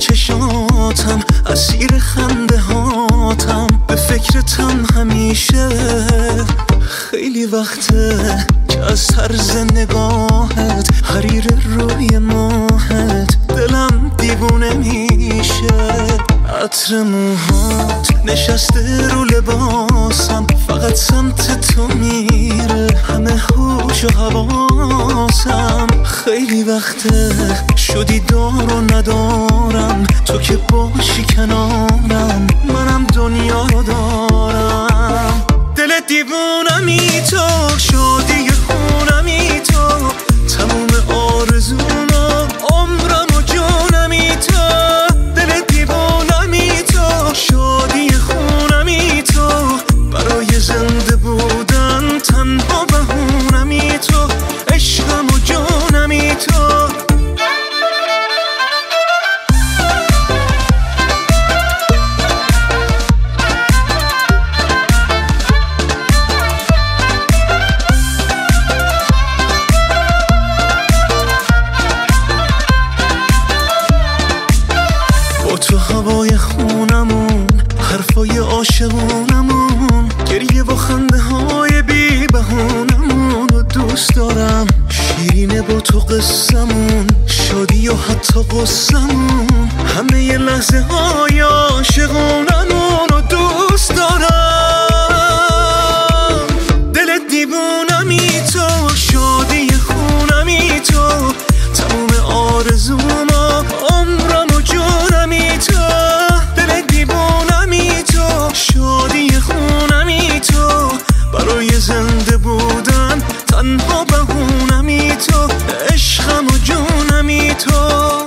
چشاتم، اسیر خنده هاتم، به فکرتم همیشه. خیلی وقته که از طرز نگاهت، حریر روی ماهت، دلم دیوونه میشه. عطر موهات نشسته رو لباسم، فقط سمت تو میره همه هوش و حواسم. خیلی وقته شدی دار و ندارم، تو که باشی کنارم منم دنیا رو دارم. دل دیوونمی تو، شادی خونمی تو، تموم آرزونا عمرم و جونمی تو. دل دیوونمی تو، شادی خونمی تو، برای زنده بودن تنها بهونمی تو، عشقم و جونمی تو. تو هوای خونمون، حرفای عاشقونمون، گریه و خنده های بی بهونمون رو دوست دارم. شیرینه با تو قصمون، شادی و حتی قصمون، همه ی لحظه های عاشقونمون رو دوست دارم. دل دیوونمی تو، شادی خونمی تو، تموم آرزوما عمرم و جونمی تو. دل دیوونمی تو، شادی خونمی تو، برای زنده بودن تنها بهونمی تو، عشقم و جونمی تو.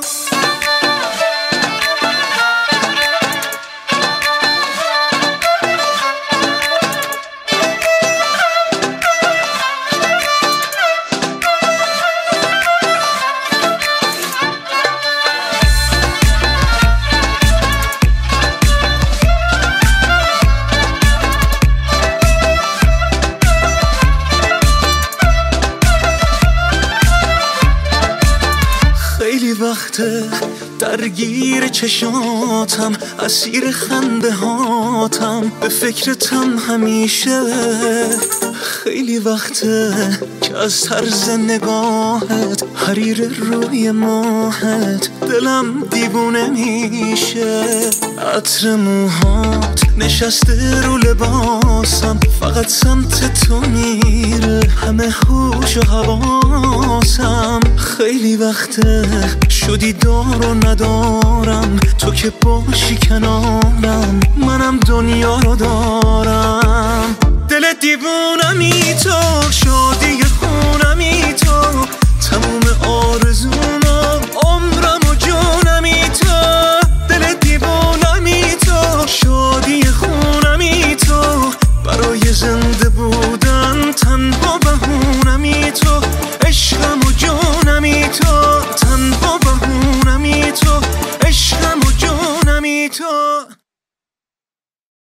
خیلی وقته درگیر چشاتم، اسیر خنده هاتم، به فکرتم همیشه. خیلی وقته که از طرز نگاهت، حریر روی ماهت، دلم دیوونه میشه. عطر موهات نشسته رو لباسم، فقط سمت تو میره همه هوش و حواسم. خیلی وقته شدی دار و ندارم، تو که باشی کنارم منم دنیا رو دارم. دل دیوونمی تو، شادی